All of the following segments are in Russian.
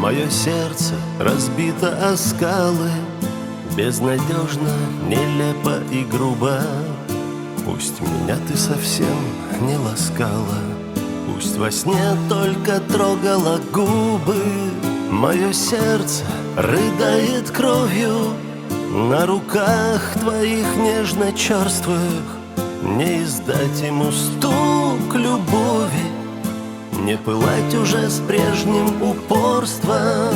Мое сердце разбито о скалы, безнадежно, нелепо и грубо. Пусть меня ты совсем не ласкала, пусть во сне только трогала губы. Мое сердце рыдает кровью на руках твоих нежно-черствых. Не издать ему стук любови, не пылать уже с прежним упорством.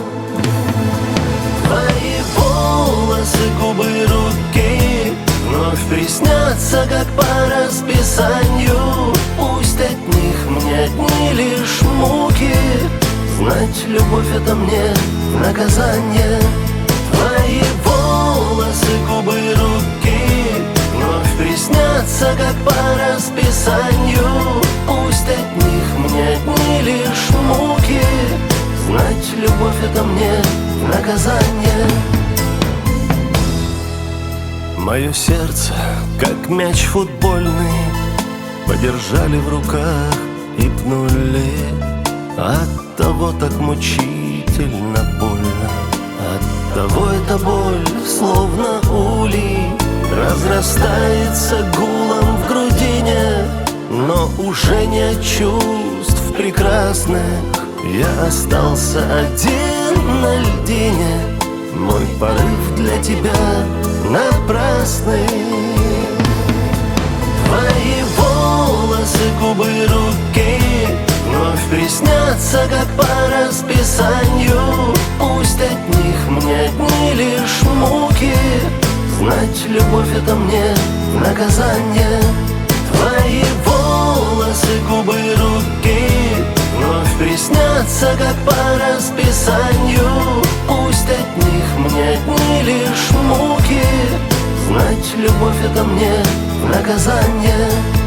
Твои волосы, губы, руки вновь приснятся, как по расписанию. Пусть от них мне одни лишь муки, знать любовь — это мне наказание. Твои волосы, губы, руки вновь приснятся, как по расписанию. Пусть от них мне одни лишь муки, знать любовь — это мне наказание. Мое сердце, как мяч футбольный, подержали в руках и пнули. Оттого так мучительно больно, оттого эта боль, словно улей, разрастается гулом в грудине. Но уже не от чувств прекрасных я остался один на льдине. Мой порыв для тебя напрасный. Твои волосы, губы, руки вновь приснятся, как по расписанию. Пусть от них мне одни лишь муки, знать любовь — это мне наказание. Твои волосы, губы, руки вновь приснятся, как по расписанию. Пусть от них мне одни лишь муки, знать любовь — это мне наказание.